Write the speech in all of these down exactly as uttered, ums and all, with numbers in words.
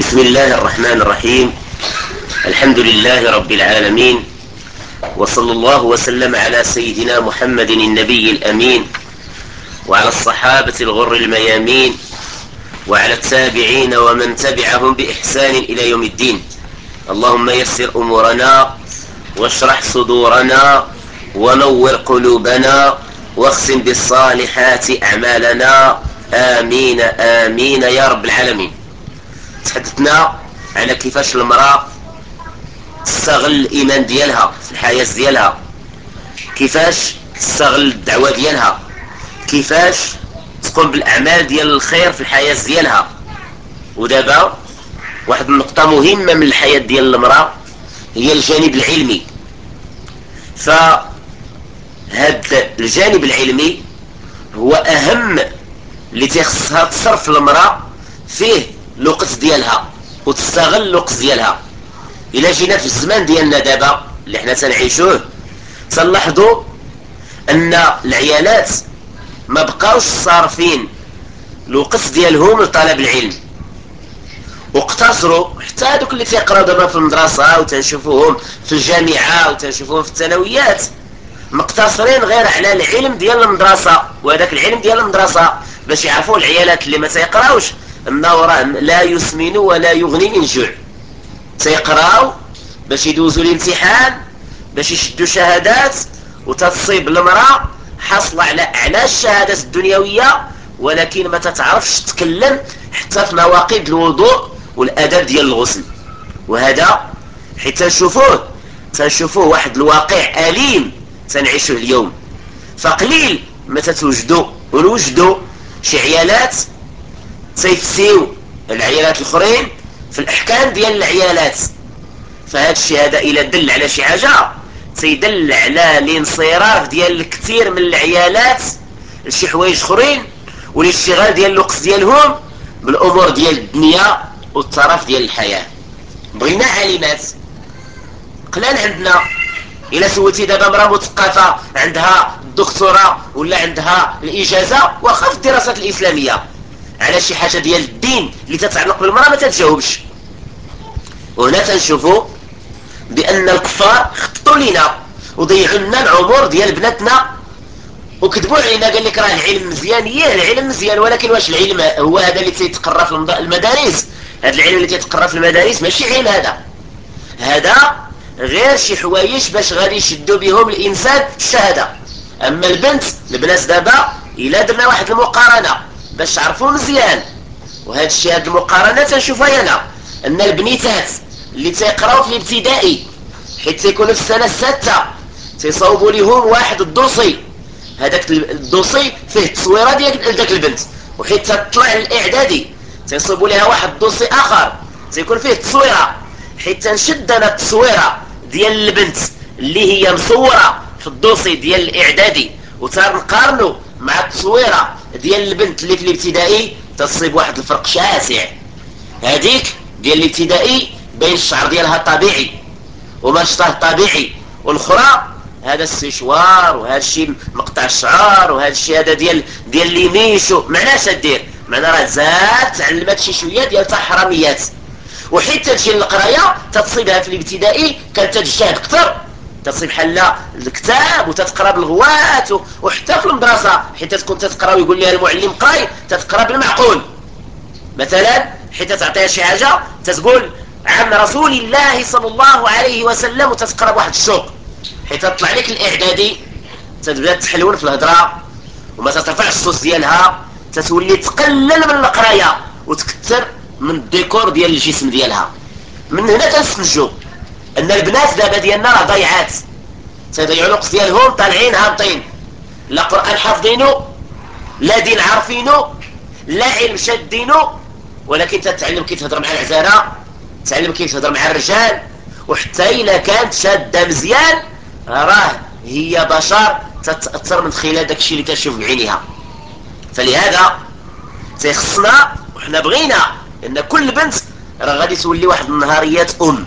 بسم الله الرحمن الرحيم. الحمد لله رب العالمين، وصلى الله وسلم على سيدنا محمد النبي الأمين، وعلى الصحابة الغر الميامين، وعلى التابعين ومن تبعهم بإحسان إلى يوم الدين. اللهم يسر أمورنا، واشرح صدورنا، ونور قلوبنا، واختم بالصالحات أعمالنا. آمين آمين يا رب العالمين. تحدثنا على كيفاش المرأة تستغل الإيمان ديالها في الحياة ديالها، كيفاش تستغل الدعوة ديالها، كيفاش تقوم بالأعمال ديال الخير في الحياة ديالها. ودابا واحد النقطة مهمة من الحياة ديال المرأة هي الجانب العلمي. فهذا الجانب العلمي هو أهم اللي تخصها تصرف المرأة فيه الوقت ديالها وتستغل الوقت ديالها. إلا جينا في الزمان ديالنا دابا اللي حنا تنعيشوه، تنلاحظوا أن العيالات ما بقاوش صارفين الوقت ديالهم لطلب العلم، واقتصروا حتى هذوك اللي تيقراو دابا في المدرسة وتنشوفوهم في الجامعة وتنشوفوهم في الثانويات مقتصرين غير على العلم ديال المدرسة، وهذاك العلم ديال المدرسة باش يعرفوا العيالات اللي ما تيقراوش انه راه لا يسمن ولا يغني من جوع. تيقراو باش يدوزوا الامتحان، باش يشدوا شهادات، وتصيب المرأة حصل على اعلى الشهادات الدنيوية ولكن ما تتعرفش تتكلم حتى في مواقيت الوضوء والاداب ديال الغسل. وهذا حيت تنشوفوه تنشوفوه واحد الواقع أليم تنعيشه اليوم. فقليل ما تتوجدوا ونوجدوا شي عيالات تيفتيو العيالات الاخرين في الاحكام ديال العيالات. فهذا الشيء هذا الى دل على شي حاجه تيدل على الانصراف ديال الكثير من العيالات لشي حوايج اخرين والاشتغال ديال الوقت ديالهم بالامور ديال الدنيا والطرف ديال الحياه. بغينا عالمات قلال عندنا. الى سولتي دابا امراه مثقفه عندها الدكتوراه ولا عندها الاجازه واخا في الدراسات الاسلاميه على شي حاجه ديال الدين اللي تتعلق بالمراه ما تتجاوبش. وهنا تنشوفوا بان الكفار خطوا لنا وضيعوا لنا العمر ديال بناتنا وكذبوا علينا. قال لك راه العلم مزيان، ياه العلم مزيان، ولكن واش العلم هو هذا اللي تيتقرا في المدارس؟ هذا العلم اللي تيتقرا في المدارس ماشي علم، هذا هذا غير شي حوايج باش غادي يشدوا بهم الانسان الشهاده. اما البنت البنات دابا الا درنا واحد المقارنه باش تعرفوا مزيان، وهذا الشيء هذه المقارنه تنشوفها انا ان البنيتات اللي تيقراو في الابتدائي حيت تيكونوا في السنه السادسه تيصاوبوا لهم واحد الدوسي، هذاك الدوسي فيه التصويره ديال داك البنت، وحيت تطلع للاعدادي تيصيبوا لها واحد الدوسي اخر تيكون فيه التصويره. حيت تنشد انا التصويره ديال البنت اللي هي مصوره في الدوسي ديال الاعدادي وتنقارنوا مع التصويره ديال البنت اللي في الابتدائي تصيب واحد الفرق شاسع. هذيك ديال الابتدائي بين الشعر ديالها طبيعي ومشطه طبيعي، والاخرى هذا السيشوار وهذا الشيء مقطع الشعر وهذا الشيء هذا ديال ديال اللي ميشو. معناش دير معنى راه زاد تعلمات شي شويه ديال تاع حراميات. وحيت تجي للقرايه تتصيبها في الابتدائي كانت تجتهد اكثر، تصيب بحال الكتاب وتتقرا بالغوات، وحتى في المدرسه حيت تكون تتقرا ويقول لها المعلم قراي تتقرا بالمعقول. مثلا حيت تعطيها شي حاجه تتقول عن رسول الله صلى الله عليه وسلم وتتقرا بواحد الشوق. حيت تطلع لك الاعدادي تتبدا تحلون في الهضره وما ترفعش الصوت ديالها، تتولي تقلل من القرايه وتكثر من الديكور ديال الجسم ديالها. من هنا تنستنتجوا ان البنات دابا ديالنا راه ضيعات، تيضيعوا الوقت ديالهم طالعين هابطين، لا قران حافظينه، لا دين عارفينه، لا علم شادينه، ولكن تتعلم كيف تهضر مع العزاله، تعلم كيف تهضر مع الرجال. وحتى الا كانت شاده مزيان راه هي بشر تتاثر من خلال داكشي اللي تشوف بعينيها. فلهذا تيخصنا وحنا بغينا ان كل بنت راه غادي تولي واحد النهاريات ام،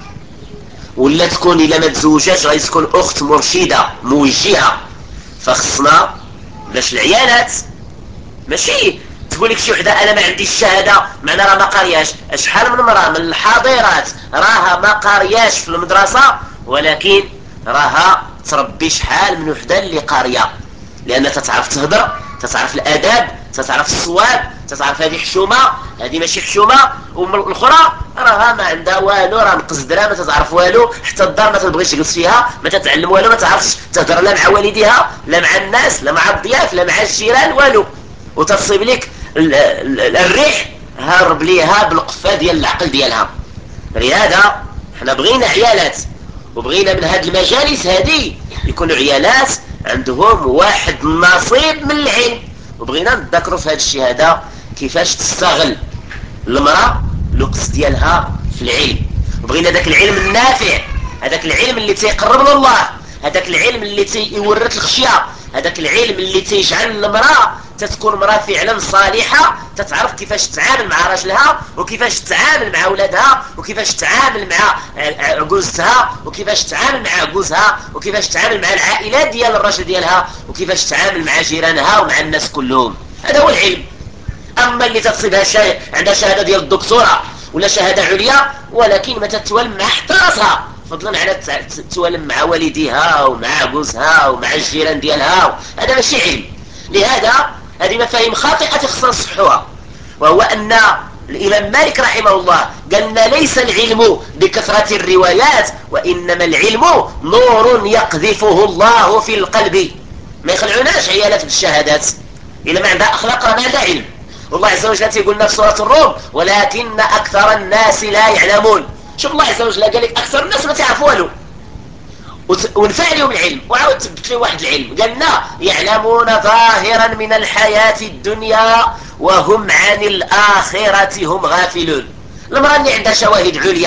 ولا تكون الا ما تزوجاش غادي تكون اخت مرشده موجهه. فخصنا باش العيالات ماشي تقول لك شي وحده انا ما عنديش الشهاده معنى راه ما قارياش. شحال من مرة من الحاضرات راها ما قارياش في المدرسة ولكن راها تربي شحال من وحده اللي قاريه، لان تتعرف تهدر، تتعرف الاداب، تتعرف الصواب، تتعرف هذه حشومه هذه ماشي حشومه. ومن الاخرى راها ما عندها والو، راه مقزدره ما تتعرف والو، حتى الدار ما تبغيش تجلس فيها، ما تتعلم والو، ما تعرفش تهدر لا مع والديها لا مع الناس لا مع الضياف لا مع الجيران والو. وتصيب لك ال- ال- الريح هارب ليها بالقفه ديال العقل ديالها. لهذا حنا بغينا عيالات وبغينا من هاد المجالس هذه يكونوا عيالات عندهم واحد النصيب من العلم، وبغينا نذكروا في هذا الشيء هذا كيفاش تستغل المرأة الوقت ديالها في العلم. وبغينا ذاك العلم النافع، هذاك العلم اللي تيقرب لله، هذاك العلم اللي تيورث الخشيه، هذاك العلم اللي تيجعل المرأة تتكون مرأة فعلا صالحة، تتعرف كيفاش تتعامل مع راجلها وكيفاش تتعامل مع اولادها وكيفاش تتعامل مع عجوزتها وكيفاش تتعامل مع عجوزها وكيفاش تتعامل مع العائلات ديال الراجل ديالها وكيفاش تتعامل مع جيرانها ومع الناس كلهم. هذا هو العلم. اما اللي تصيبها شيء عندها شهاده ديال الدكتوراه ولا شهاده عليا ولكن ما تتوالم مع حتى راسها، فضلا على تتوالم مع والديها ومع جوزها ومع الجيران ديالها، هذا ماشي علم. لهذا هذه مفاهيم خاطئه خصنا نصحوها. وهو ان الامام مالك رحمه الله قال لنا ليس العلم بكثره الروايات وانما العلم نور يقذفه الله في القلب. ما يخلعوناش عيالات بالشهادات، الا ما عندها اخلاق راه ما عندها علم. والله عز وجل يقول لنا في سورة الروم ولكن أكثر الناس لا يعلمون. شوف الله عز وجل قال لك أكثر الناس ما تعرفوا والو، ونفع لهم العلم وعاود تثبت له واحد العلم قال لنا يعلمون ظاهرا من الحياة الدنيا وهم عن الآخرة هم غافلون. المرأة اللي عندها شواهد عليا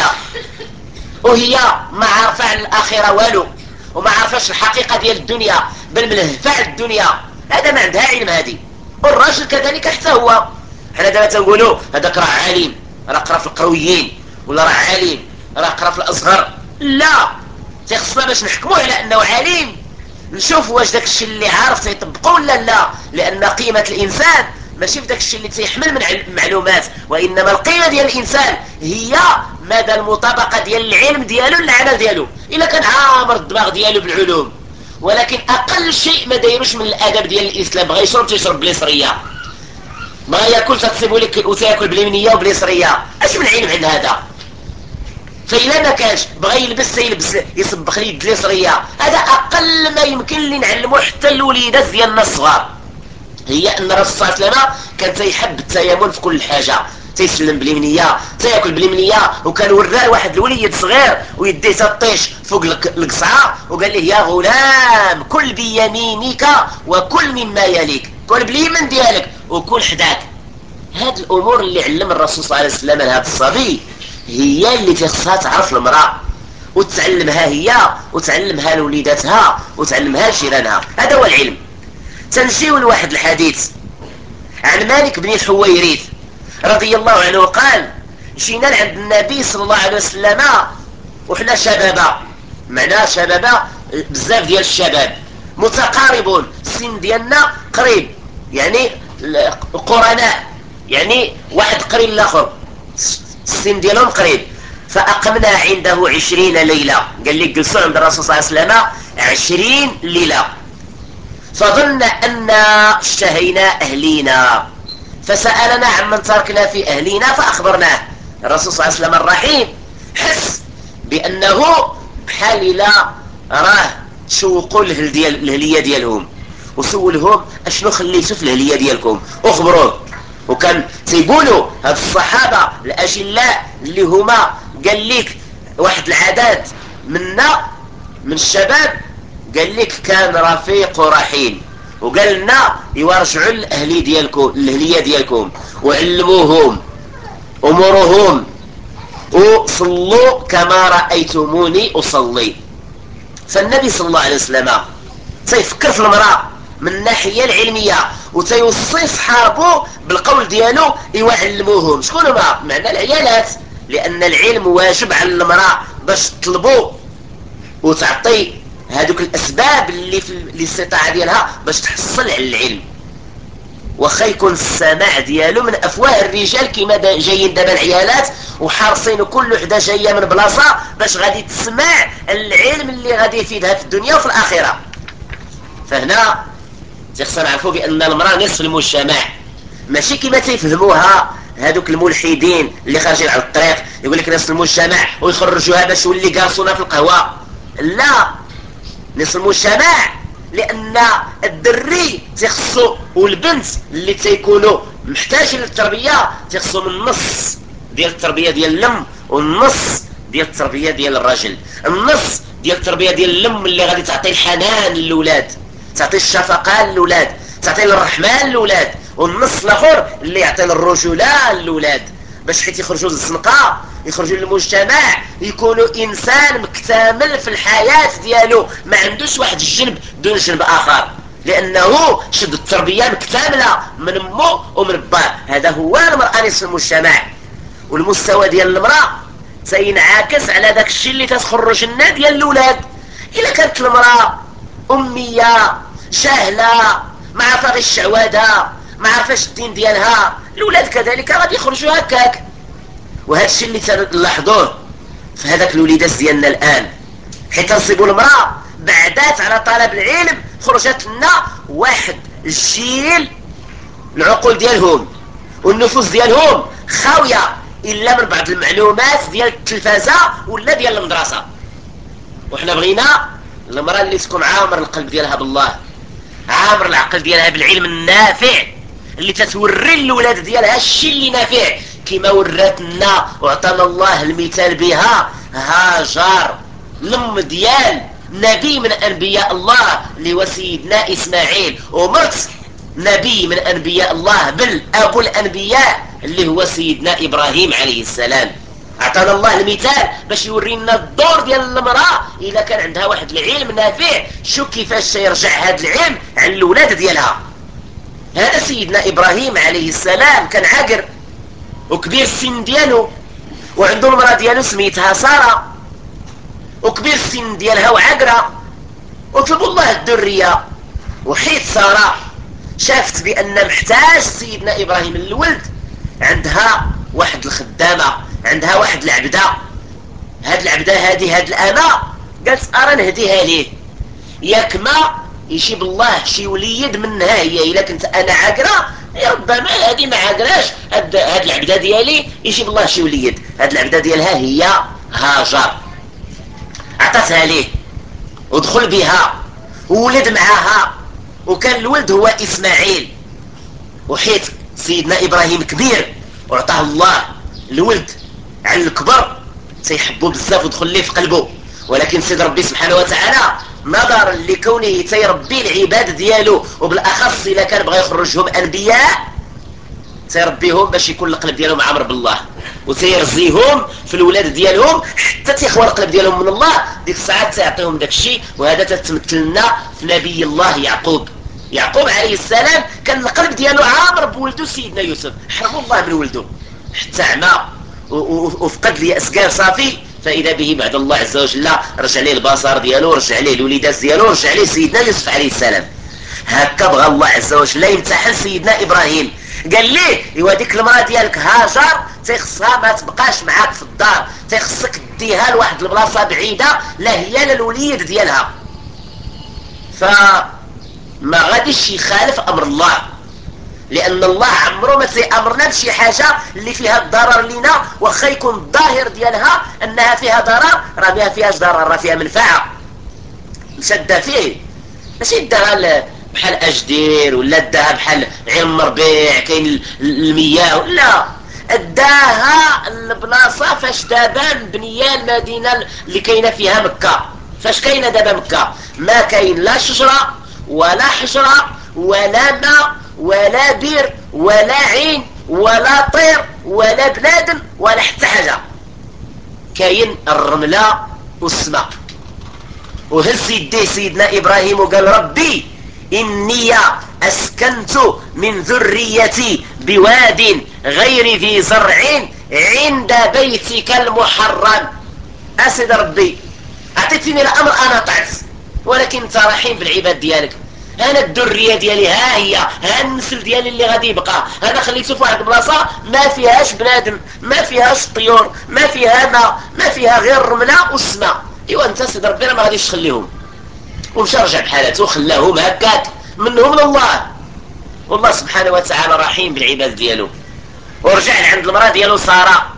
وهي ما عارفة عن الآخرة والو وما عارفاش الحقيقة ديال الدنيا بل ملهفة الدنيا، هذا ما عندها علم. هذه والراجل كذلك حتى هو. حنا دابا تنقولوا هذاك راه عالم، راه قرا في القرويين، ولا راه عالم راه قرا في الازهر. لا، تيخصنا باش نحكموا على انه عالم نشوف واش داك الشيء اللي عارف تيطبقه ولا لا، لان قيمه الانسان ماشي في داك الشيء اللي تيحمل من معلومات، وانما القيمه ديال الانسان هي مدى المطابقه ديال العلم ديالو للعمل ديالو. الا كان عامر الدماغ ديالو بالعلوم ولكن اقل شيء ما دايروش من الادب ديال الاسلام، بغى يشرب تيشرب باليسريه، بغى ياكل تتصيبوا لك وتاكل باليمنيه وباليسريه، اش من علم عند هذا؟ فإلا ما كانش بغى يلبس يلبس يصبخ لي يد اليسريه، هذا اقل ما يمكن اللي نعلمه حتى الوليدات ديالنا الصغار، هي ان الرسول صلى الله عليه وسلم كان تيحب التيمم في كل حاجه، تيسلم باليمنيه تياكل باليمنيه، وكان وراه واحد الوليد صغير ويديه تطيش فوق القصعه وقال له يا غلام كل بيمينك وكل مما يليك، كل باليمين ديالك وكل حداك. هاد الامور اللي علم الرسول صلى الله عليه وسلم لهذا الصبي هي اللي تخصها تعرف المراه وتعلمها هي وتعلمها لوليداتها وتعلمها لجيرانها، هذا هو العلم. تنجيو لواحد الحديث عن مالك بن الحويرث رضي الله عنه قال جينا لعند النبي صلى الله عليه وسلم وحنا شبابا، معناه شبابا بزاف ديال الشباب متقاربون، السن ديالنا قريب، يعني قرناء، يعني واحد قريب الاخر السن ديالهم قريب. فاقمنا عنده عشرين ليله، قال لي جلسوا عند الرسول صلى الله عليه وسلم عشرين ليله. فظن أننا اشتهينا أهلينا فسألنا عمن تركنا في أهلينا فأخبرناه. الرسول صلى الله عليه وسلم الرحيم حس بأنه بحال لا راه تشوقوا الهلية ديالهم وسولهم اشنو خليتوا في الهلية ديالكم اخبروه. وكان تيقولوا هاد الصحابة الأجلاء اللي هما قال لك واحد العدد منا من الشباب قال لك كان رفيق رحيم وقال لنا يرجعوا الاهلي ديالكم الاهليه ديالكم وعلموهم امورهم وصلوا كما رايتموني اصلي. فالنبي صلى الله عليه وسلم تيفكر في المراه من الناحيه العلميه وتيوصي صحابه بالقول ديالو يعلموهم شكون هما؟ معنى العيالات، لان العلم واجب على المراه باش تطلبوا وتعطي هذوك الاسباب اللي في الاستطاعه ديالها باش تحصل على العلم. واخا يكون السماع ديالو من افواه الرجال كيما جايين دابا العيالات وحارصين كل وحده جايه من بلاصه باش غادي تسمع العلم اللي غادي يفيدها في الدنيا وفي الاخره. فهنا تيخصنا نعرفوا بان المراه نصف المجتمع، ماشي كما تيفهموها هذوك الملحدين اللي خارجين على الطريق يقول لك نصف المجتمع ويخرجوها باش تولي قارصونه في القهوه. لا، نصف المجتمع لان الدري تيخصو والبنت اللي تيكونوا محتاجين للتربيه تيخصو من النص ديال التربيه ديال الام والنص ديال التربيه ديال الرجل. النص ديال التربيه ديال الام اللي غادي تعطي الحنان للولاد، تعطي الشفقه للولاد، تعطي الرحمه للولاد، والنص الاخر اللي يعطي الرجوله للولاد باش حيت يخرجوا للزنقه، يخرجوا للمجتمع، يكونوا انسان مكتمل في الحياه ديالو، ما عندوش واحد الجنب دون جنب اخر، لانه شد التربيه مكتمله من امه ومن باه. هذا هو المراه نصف المجتمع. والمستوى ديال المراه سينعكس على داك الشيء اللي تتخرج لنا ديال الاولاد. الا كانت المراه اميه جاهله ما عارفه غير الشعوذه ما عارفاش الدين ديالها، الاولاد كذلك غادي يخرجوا هكاك. وهذا الشيء اللي تنلاحظوه في هذاك الوليدات ديالنا الان، حيت تنصيبوا المراه بعدات على طلب العلم خرجت لنا واحد الجيل العقول ديالهم والنفوس ديالهم خاويه الا من بعض المعلومات ديال التلفازه ولا ديال المدرسه. وحنا بغينا المراه اللي تكون عامر القلب ديالها بالله، عامر العقل ديالها بالعلم النافع اللي تتوري الولاد ديالها الشيء اللي نافع، كما وراتنا وعطانا الله المثال بها هاجر لم ديال نبي من انبياء الله اللي هو سيدنا اسماعيل، ومرت نبي من انبياء الله بل ابو الانبياء اللي هو سيدنا ابراهيم عليه السلام. اعطانا الله المثال باش يورينا الدور ديال المراه اذا كان عندها واحد العلم نافع شو كيفاش يرجع هذا العلم على الاولاد ديالها. هذا سيدنا ابراهيم عليه السلام كان عاقر وكبير السن ديالو، وعنده المراه ديالو سميتها ساره وكبير السن ديالها وعاقره، وطلبوا الله الذريه. وحيت ساره شافت بان محتاج سيدنا ابراهيم الولد، عندها واحد الخدامه، عندها واحد العبده، هاد العبده هذه هاد الامه قالت ارى نهديها ليه، ياك ما يجيب الله شي وليد منها هي، الا كنت انا عاقره ربما هذه ما عاقراش، هاد, هاد العبده ديالي يجيب الله شي وليد. هاد العبده ديالها هي هاجر، عطاتها ليه ودخل بها وولد معها، وكان الولد هو اسماعيل. وحيت سيدنا ابراهيم كبير وعطاه الله الولد على الكبر تيحبو بزاف ودخل ليه في قلبه، ولكن سيد ربي سبحانه وتعالى نظرا لكونه تيربي العباد ديالو، وبالاخص اذا كان بغى يخرجهم انبياء تيربيهم باش يكون القلب ديالهم عامر بالله، وتيرزيهم في الولاد ديالهم حتى تيخوى القلب ديالهم من الله، ديك الساعات تيعطيهم داك الشيء. وهذا تتمثل لنا في نبي الله يعقوب. يعقوب عليه السلام كان القلب ديالو عامر بولده سيدنا يوسف، حرموا الله من ولده حتى عمى وفقد لي اسكان صافي، فاذا به بعد الله عز وجل رجع ليه البصر ديالو، رجع ليه الوليدات ديالو، رجع ليه سيدنا يوسف عليه السلام. هكا بغى الله عز وجل يمتحن سيدنا ابراهيم، قال ليه ايوا ديك المراه ديالك هاجر تيخصها ما تبقاش معاك في الدار، تيخصك ديها لواحد البلاصه بعيده لا هي لا الوليد ديالها. فما غاديش يخالف امر الله، لان الله عمره ما سيامرنا بشي حاجه اللي فيها الضرر لينا، واخا يكون الظاهر ديالها انها فيها ضرر، راه ما فيهاش ضرر، راه فيها منفعه مشده فيه. ماشي داها بحال اجدير ولا داها بحال علم ربيع كاين المياه، لا داها البلاصه فاش دابا مبنيه المدينه اللي كاينه فيها مكه. فاش كاينه دابا مكه ما كاين لا شجره ولا حجره ولا ماء ولا بير ولا عين ولا طير ولا بنادم ولا حتى حاجه، كاين الرمله والسماء. وهز يديه سيدنا ابراهيم وقال ربي اني اسكنت من ذريتي بواد غير ذي زرع عند بيتك المحرم. اسد ربي اعطيتني الامر انا طعت، ولكن انت رحيم بالعباد ديالك، انا الدريه ديالي ها هي، ها النسل ديالي اللي غادي يبقى، انا خليته في واحد البلاصه ما فيهاش بنادم، ما فيهاش طيور، ما فيها ماء، ما فيها غير الرمله والسماء. ايوا انت سيدي ربنا ما غاديش تخليهم، ومشى رجع بحالته وخلاهم هكاك منهم من الله. والله سبحانه وتعالى رحيم بالعباد ديالو. ورجع عند المراه ديالو ساره،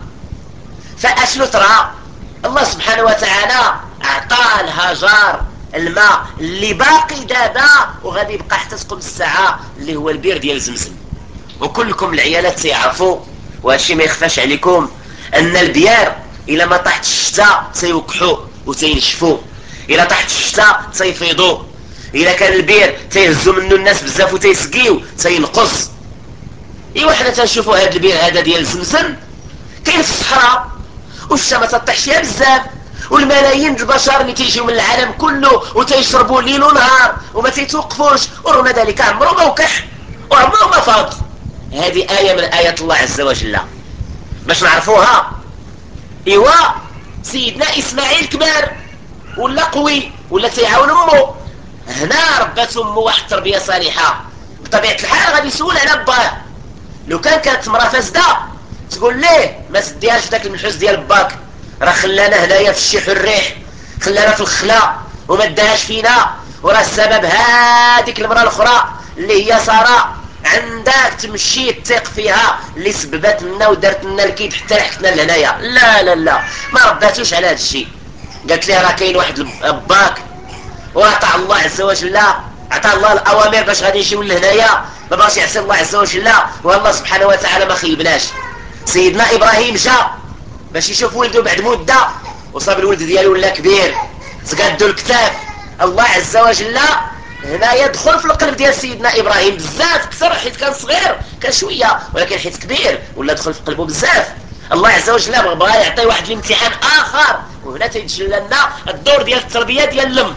فاشنو ترى الله سبحانه وتعالى اعطى الهجار الماء اللي باقي دابا وغادي يبقى حتى تقوم الساعه، اللي هو البير ديال زمزم. وكلكم العيالات تيعرفوا، وهادشي ما يخفاش عليكم، ان البيار الا ما طاحت الشتاء تيوكحوا وتينشفوا، الا طاحت الشتاء تيفيضوا، الا كان البير تيهزوا منه الناس بزاف وتيسقيو تينقص. ايوا حنا تنشوفوا هذا البير هذا ديال زمزم كاين في الصحراء، والشتا ما تطيحش فيها بزاف، والملايين البشر اللي تيجيو من العالم كله وتيشربوا ليل ونهار وما تيتوقفوش، ورغم ذلك عمره ما وقح وعمره ما فاض. هذه آية من آيات الله عز وجل باش نعرفوها. ايوا سيدنا اسماعيل كبار ولا قوي ولا تيعاون امه، هنا ربات امه واحد التربيه صالحه. بطبيعه الحال غادي يسول على باه، لو كان كانت مراه فاسده تقول ليه ما تديهاش داك المنحوس ديال باك، راه خلانا هنايا في الشيح والريح، خلانا في الخلا وما داهاش فينا، وراه السبب هذيك المراه الاخرى اللي هي ساره، عندك تمشي تثق فيها اللي سببت لنا ودارت لنا الكيد حتى لحقتنا لهنايا. لا لا لا، ما رباتوش على هذا الشيء. قالت ليه راه كاين واحد باك، واعطى الله عز وجل، عطى الله الاوامر باش غادي يجيو لهنايا، ما بغاش يعصي الله عز وجل، والله سبحانه وتعالى ما خيبناش. سيدنا ابراهيم جا باش يشوف ولده بعد مده، وصاب الولد ديالو ولا كبير، تقادو الكتاف. الله عز وجل هنا يدخل في القلب ديال سيدنا ابراهيم بزاف كثر، حيت كان صغير كان شويه، ولكن حيت كبير ولا دخل في قلبه بزاف. الله عز وجل بغى يعطي واحد الامتحان اخر، وهنا تيتجلى لنا الدور ديال التربيه ديال الام.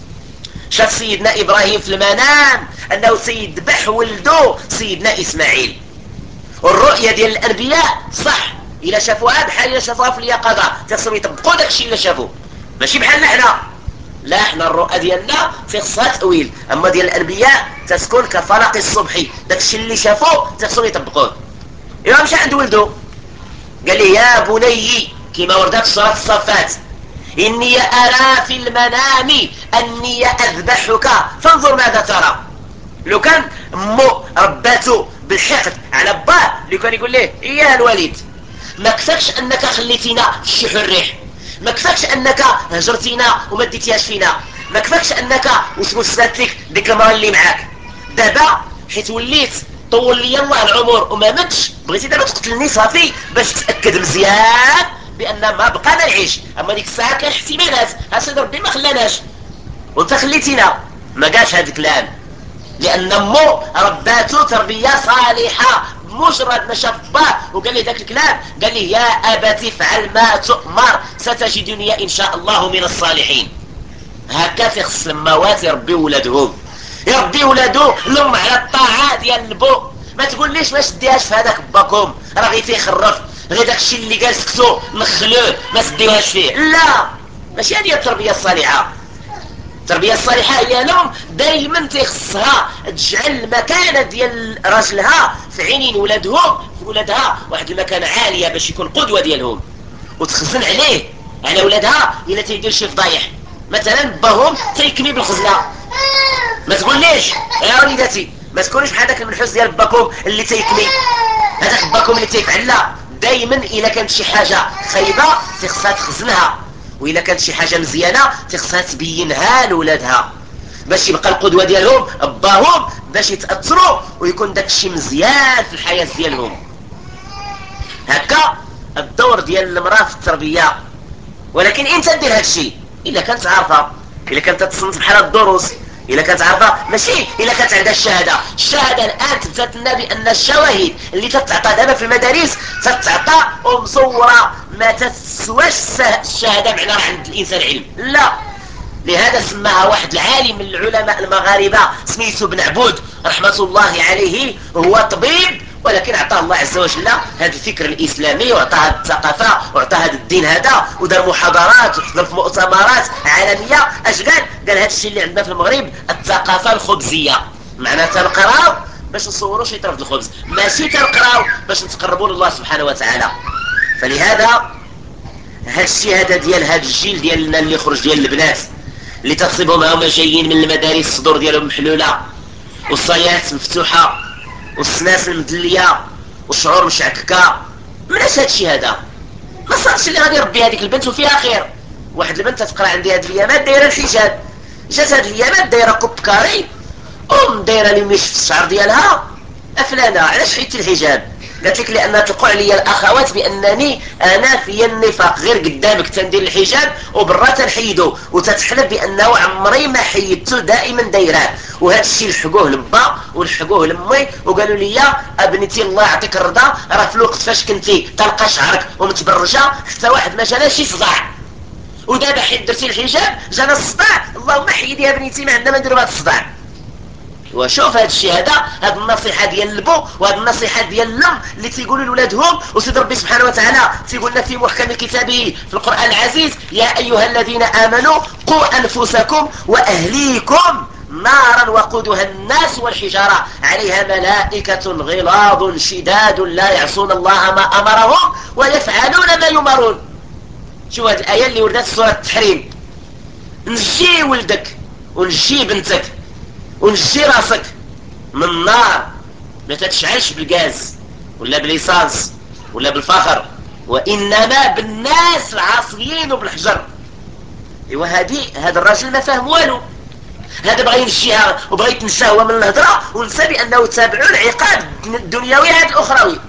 شاف سيدنا ابراهيم في المنام انه سيذبح ولده سيدنا اسماعيل. والرؤيه ديال الانبياء صح الا شافوها بحال الا شافوها في اليقظه تيخصهم يطبقوا داكشي اللي شافوه، ماشي بحالنا حنا. لا، حنا الرؤى ديالنا تيخصها تاويل، اما ديال الانبياء تتكون كفلق الصبح، داكشي اللي شافوه تيخصهم يطبقوه. الا مشى عند ولده قال لي يا بني كما وردت في سوره الصفات، إني أرى في المنام أني أذبحك فانظر ماذا ترى. لو كان مو رباته بالحقد على باه اللي كان يقول ليه يا الوليد ما كفاكش أنك خليتينا في الشيح والريح، ما كفاكش أنك هجرتينا وما ديتيهاش فينا، ما كفاكش أنك وش وصلت لك ديك المرأة اللي معاك، دابا حيت وليت طول لي الله العمر وما متش، بغيتي دابا تقتلني صافي باش تأكد مزيان بان ما بقانا نعيش. اما ديك الساعه كان احتمالات، اسيدي ربي ما خلاناش وانت خليتينا. ما قالش هذا الكلام، لان امه رباته تربيه صالحه. مجرد ما شاف باه وقال لي ذاك الكلام قال لي يا ابت افعل ما تؤمر ستجدني ان شاء الله من الصالحين. هكا تيخص الموات يربي ولادهم، يربي ولادو الام على الطاعه ديال البو. ما تقوليش باش ديهاش في هذاك باكم راه غير تيخرف، غير داكشي اللي قال سكتو نخلوه ما تديوهاش فيه. لا، ماشي هذه التربيه الصالحه. التربيه الصالحه هي الام دائما تيخصها تجعل المكانه ديال راجلها في عينين ولادهم في ولادها واحد المكانه عاليه باش يكون قدوه ديالهم، وتخزن عليه على ولادها الا تيدير شي فضايح. مثلا باهم تيكمي بالخزنه، ما تقوليش يا وليداتي ما تكونيش بحال داك المنحوس ديال باكم اللي تيكمي، هذاك باكم اللي تيفعل. لا، دائما الا كانت شي حاجه خايبه تخصها تخزنها، والا كانت شي حاجه مزيانه تخصها تبينها لولادها باش يبقى القدوه ديالهم باهم، باش يتاثروا ويكون داك الشيء مزيان في الحياه ديالهم. هكا الدور ديال المراه في التربيه. ولكن انت دير هذا الشيء الا كانت عارفه، الا كانت تصنت بحال الدروس، الا كانت عارفه، ماشي الا كانت عندها الشهاده. الشهاده الان تثبت لنا بان الشواهد اللي تتعطى دابا في المدارس تتعطى ومصوره، ما تسواش الشهاده معنى راه عند الانسان علم. لا، لهذا سماها واحد العالم من العلماء المغاربه سميتو بن عبود رحمه الله عليه، هو طبيب ولكن اعطاه الله عز وجل هذا الفكر الاسلامي، واعطاه هذه الثقافه، واعطاه هذا الدين هذا، ودار محاضرات وحضر في مؤتمرات عالميه. اش قال؟ قال هذا الشيء اللي عندنا في المغرب الثقافه الخبزيه، معناتها تنقراو باش نصوروا شي طرف الخبز، ماشي تنقراو باش نتقربوا لله سبحانه وتعالى. فلهذا هاد الشيء هذا ديال هاد الجيل ديالنا اللي خرج ديال البنات اللي تصيبهم هما جايين من المدارس الصدور ديالهم محلوله، والصيات مفتوحه، والسناس المدليه، والشعور مشعككه، مناش هادشي هذا. ما صارش اللي غادي يربي هذيك البنت وفيها خير. واحد البنت تقرا عندي هاد الايامات دايره الحجاب، جات هاد الايامات دايره كوب كاري، ام دايره لي مش في الشعر ديالها. افلانه علاش حيدتي الحجاب؟ قالت لك لان تلقوا عليا الاخوات بانني انا في النفاق، غير قدامك تندير الحجاب وبرا تنحيدو، وتتحلف بانه عمري ما حيدته دائما دايراه. وهذا الشيء لحقوه لبا ولحقوه لامي، وقالوا لي ابنتي الله يعطيك الرضا، راه في الوقت فاش كنتي تلقى شعرك ومتبرجه حتى واحد ما جانا شي صداع، ودابا حيت درتي الحجاب جانا الصداع، اللهم حيدي يا بنتي ما عندنا ما نديرو بهذا الصداع. وشوف هذا الشيء هذا، هذه النصيحه ديال البو وهذه النصيحه ديال الام اللي تيقولوا لاولادهم. وسيد ربي سبحانه وتعالى تيقول لنا في محكم كتابه في القران العزيز: يا ايها الذين امنوا قوا انفسكم واهليكم نارا وقودها الناس والحجاره عليها ملائكه غلاظ شداد لا يعصون الله ما امرهم ويفعلون ما يؤمرون. شو هذه الايه اللي وردت في سوره التحريم. نجي ولدك ونجي بنتك ونجي راسك من النار، ما تتشعلش بالغاز ولا بالإيسانس ولا بالفخر، وإنما بالناس العاصيين وبالحجر. ايوا هادي هذا الراجل ما فاهم والو، هذا بغى ينجيها وبغى يتنسى هو من الهضره ونسى بانه تابعوا العقاب الدنيوي هذا الاخروي.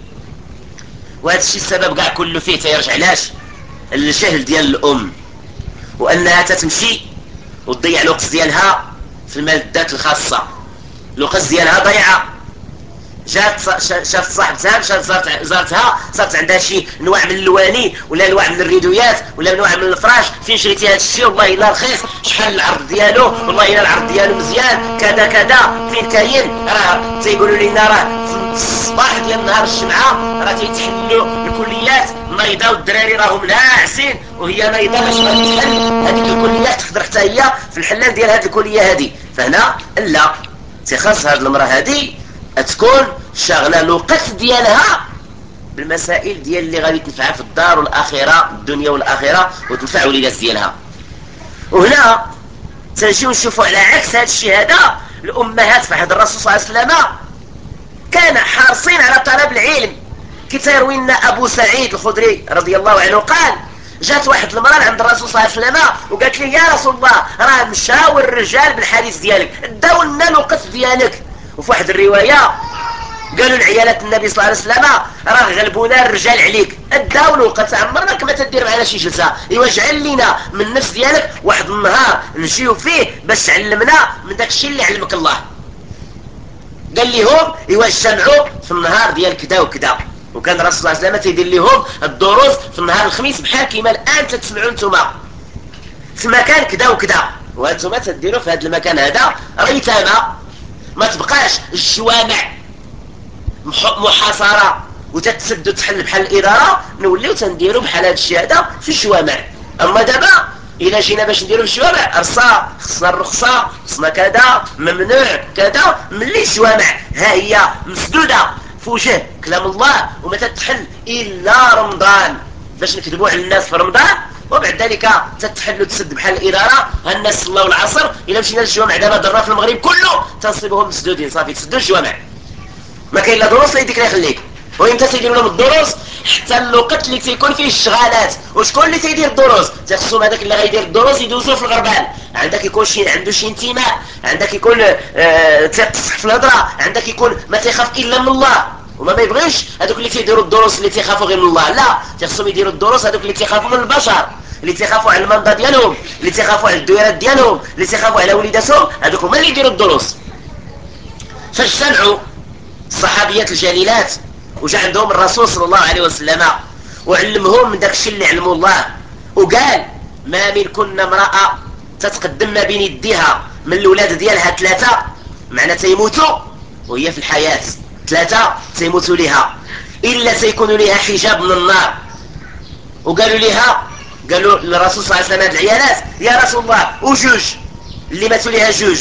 وهذا الشيء السبب كاع كله فيه تيرجع علاش؟ الجهل ديال الام، وانها تتمشي وتضيع الوقت ديالها في المادات الخاصه، الوقت ديالها ضيعه. جات شافت صاحبتها مشات زارت زارتها، صارت عندها شي نوع من اللواني ولا نوع من الريدويات ولا نوع من الفراش، فين شريتي هذا الشيء؟ والله الا رخيص، شحال العرض ديالو؟ والله الا العرض ديالو مزيان، كذا كذا، فين كاين؟ راه تيقولوا لنا راه في الصباح ديال نهار الجمعه راه تيتحلوا الكليات نايضه والدراري راهم ناعسين، وهي نايضه باش غادي تحل هذيك الكليات تحضر حتى هي في الحلال ديال هذه الكليه هذه. فهنا لا، تيخاص هذه المراه هذه تكون شغله الوقت ديالها بالمسائل ديال اللي غادي تنفعها في الدار والاخره، الدنيا والاخره، وتنفع وليدات ديالها. وهنا تنجيو نشوفوا على عكس هذا الشيء هذا، الامهات في عهد الرسول صلى الله عليه وسلم كان حريصين على طلب العلم. كي تيروي لنا ابو سعيد الخدري رضي الله عنه قال: جات واحد المراه عند الرسول صلى الله عليه وسلم وقالت لي: يا رسول الله راه مشاو الرجال بالحديث ديالك، داو لنا الوقت ديالك. وفي واحد الروايه قالوا لعيالات النبي صلى الله عليه وسلم: راه غلبونا الرجال عليك، اداو الوقت، عمرك ما تدير معنا شي جلسه، ايوا اجعل لنا من النفس ديالك واحد النهار نجيو فيه باش تعلمنا من داك الشيء اللي علمك الله. قال لهم: ايوا اجتمعوا في النهار ديال كذا وكذا. وكان الرسول صلى الله عليه وسلم تيدير لهم الدروس في النهار الخميس بحال كيما الان تتسمعوا نتوما في المكان كذا وكذا، وانتم تديروا في هذا المكان هذا ريتامه. ما تبقاش الجوامع محاصره وتتسد وتحل بحال الاداره، نوليو تنديروا بحال هذا الشيء هذا في الجوامع. اما دابا الى جينا باش نديروا في الجوامع رصا خصنا الرخصه، خصنا كذا، ممنوع كذا، ملي الجوامع ها هي مسدوده في وجه كلام الله وما تتحل الا رمضان باش نكذبوا على الناس في رمضان، وبعد ذلك تتحل وتسد بحال الاداره. ها الناس صلاو العصر، الى مشينا للجوامع دابا درنا في المغرب كله تنصيبهم مسدودين، صافي تسدوا الجوامع، ما كاين لا دروس لا يديك لا يخليك. وامتى تيديروا لهم الدروس؟ حتى الوقت اللي تيكون فيه الشغالات. وشكون اللي تيدير الدروس؟ تخصهم هذاك اللي غيدير الدروس يدوزوا في الغربال، عندك يكون شي عنده شي انتماء، عندك يكون آه تيقصح في الهضره، عندك يكون ما تيخاف الا من الله. وما ما يبغيوش هذوك اللي تيديروا الدروس اللي تيخافوا غير من الله، لا، تخصهم يديروا الدروس هذوك اللي تيخافوا من البشر، اللي تيخافوا على المنطقه ديالهم، اللي تيخافوا على الدويرات ديالهم، اللي تيخافوا على وليداتهم، هذوك هما اللي يديروا الدروس. فاجتمعوا الصحابيات الجليلات وجا عندهم الرسول صلى الله عليه وسلم وعلمهم من داك الشيء اللي علموا الله، وقال: ما منكن امرأة تتقدم ما بين يديها من الولاد ديالها ثلاثة، معنى تيموتوا وهي في الحياة، ثلاثة تيموتوا لها إلا سيكون لها حجاب من النار. وقالوا لها، قالوا للرسول صلى الله عليه وسلم هاد العيالات: يا رسول الله وجوج اللي ماتوا لها جوج.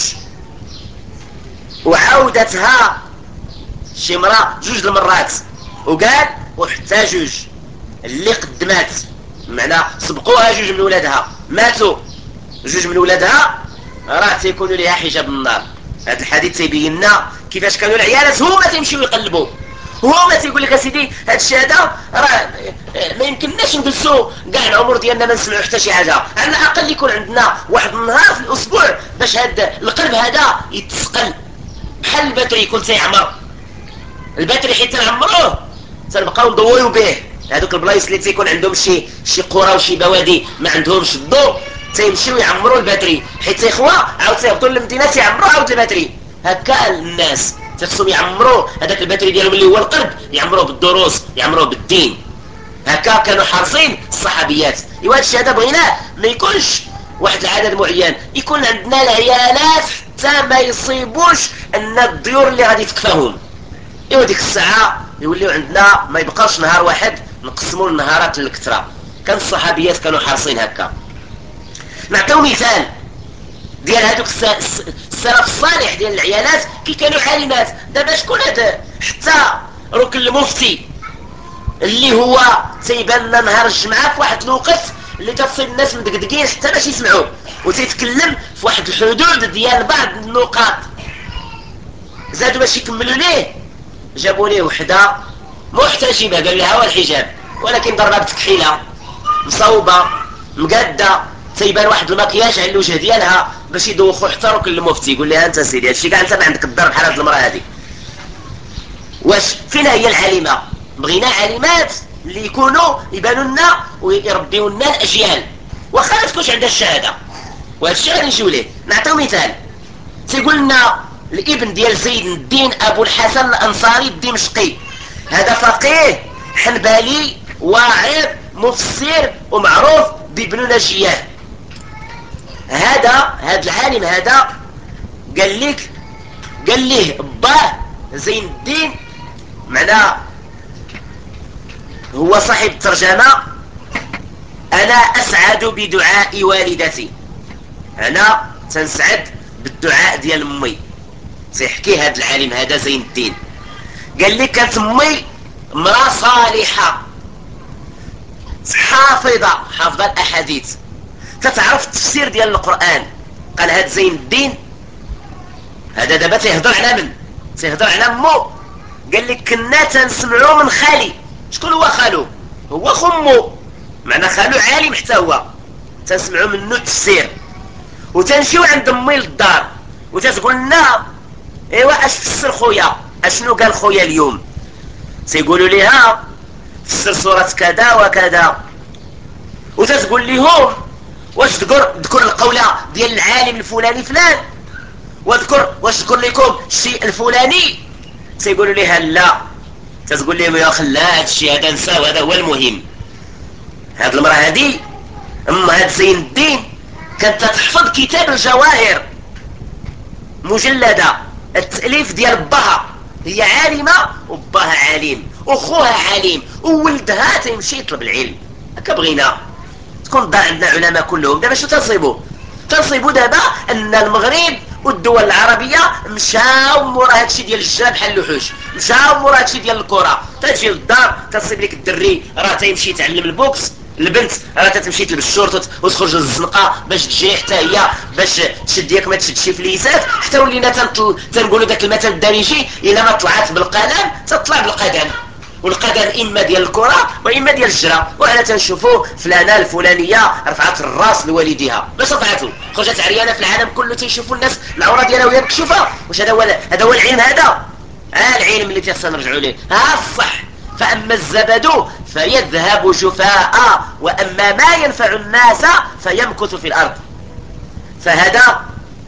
وعاودتها شي مرة جوج المرات وقال وحتى جوج اللي قدمات، معنى سبقوها جوج من ولادها ماتوا جوج من ولادها، راه تيكون لها حجاب من النار. هذا الحديث تيبين لنا كيفاش كانوا العيالات هما تيمشيو يقلبوا، هما تيقول لك اسيدي هاد الشهاده راه ما يمكنناش نجلسوا كاع العمر ديالنا ما نسمعوا حتى شي حاجه، على الاقل يكون عندنا واحد النهار في الاسبوع باش هاد القلب هذا يتسقل بحال الباتري يكون تيعمر. الباتري حيت تنعمروه تنبقاو نضويو به. هذوك البلايص اللي تيكون عندهم شي شي قرى وشي بوادي ما عندهمش الضوء تيمشيو يعمروا الباتري، حيت تيخوا عاود تيهبطوا للمدينه تيعمروا عاود الباتري. هكا الناس تخصهم يعمروا هذاك الباتري ديالهم اللي هو القلب، يعمروه بالدروس، يعمروه بالدين. هكا كانوا حريصين الصحابيات. ايوا هادشي هذا بغيناه ما يكونش واحد العدد معين، يكون عندنا العيالات حتى ما يصيبوش ان الديور اللي غادي تكفاهم. ايوا ديك الساعه يوليو عندنا ما يبقاش نهار واحد نقسموا النهارات للكثره. كان الصحابيات كانوا حريصين هكا. نعطيو مثال ديال هذوك السلف الصالح ديال العيالات كي كانوا عالمات. دابا شكون هذا حتى ركن المفتي اللي هو تيبان لنا نهار الجمعه في واحد الوقت اللي تصيب الناس مدقدقين حتى باش يسمعوا، وتيتكلم في واحد الحدود ديال بعض النقاط. زادوا باش يكملوا ليه جابوا ليه وحده محتجبه، قال لها هو الحجاب، ولكن ضربها بتكحيله مصوبه مقاده، تيبان واحد المكياج على الوجه ديالها باش يدوخوا حتى ركن المفتي. يقول لها انت سيدي هادشي كاع انت ما عندك الدار بحال هاد المراه هادي. واش فين هي العالمه؟ بغينا عالمات اللي يكونوا يبانوا لنا ويربيوا لنا الاجيال واخا ما تكونش عندها الشهاده. وهذا الشيء غادي نجيو ليه. نعطيو مثال. تيقول لنا الابن ديال زيد الدين ابو الحسن الانصاري الدمشقي، هذا فقيه حنبلي واعظ مفسر ومعروف بابن نجيان. هذا هذا العالم هذا قال لك قال ليه باه زين الدين، معناه هو صاحب الترجمه: انا اسعد بدعاء والدتي، انا تنسعد بالدعاء ديال امي. تيحكي هذا العالم هذا زين الدين، قال لي كانت امي امراه صالحه حافظه حافظه الاحاديث، تتعرف التفسير ديال القران. قال هذا زين الدين هذا دابا تيهضر على من؟ تيهضر على مو. قال لك كنا تنسمعوا من خالي. شكون هو خالو؟ هو خمو، معنى خالو عالم حتى هو، تنسمعوا منه التفسير. وتنمشيو عند امي للدار وتتقول لنا ايوا اش فسر خويا، اشنو قال خويا اليوم؟ تيقولوا ليها فسر سورة كذا وكذا، وتتقول لهم واش ذكر ذكر القولة ديال العالم الفلاني فلان، واذكر واش ذكر لكم الشيء الفلاني؟ تيقولوا ليها لا. تتقول لهم يا خلا هذا الشيء هذا نساو، هذا هو المهم. هاد المرأة هادي ام هاد زين الدين كانت تحفظ كتاب الجواهر مجلدة، التأليف ديال باها. هي عالمة وباها عالم وخوها عالم وولدها تيمشي يطلب العلم. هكا بغينا تكون الدار عندنا علماء كلهم. دابا شو تنصيبوا؟ تنصيبوا دابا ان المغرب والدول العربيه مشاو مورا هادشي ديال الجاب بحال اللحوش، مشاو مورا هادشي ديال الكره. تجي للدار تصيب لك الدري راه تيمشي يتعلم البوكس، البنت راه تتمشي تلبس الشورت وتخرج للزنقه باش تجي حتى هي باش تشد ياك ما تشدش فليسات. حتى ولينا تنقولوا ذاك المثل الدارجي الا ما طلعت بالقلم تطلع بالقدم، والقدم اما ديال الكره واما ديال الجره. وحنا تنشوفوا فلانه الفلانيه رفعت الراس لوالديها، باش رفعته خرجت عريانه في العالم كله تيشوفوا الناس العوره ديالها وهي مكشوفه. واش هذا هو هذا هو العلم؟ هذا ها العلم اللي تيخصنا نرجعوا ليه. ها الصح: فاما الزبد فيذهب جفاء واما ما ينفع الناس فيمكث في الارض. فهذا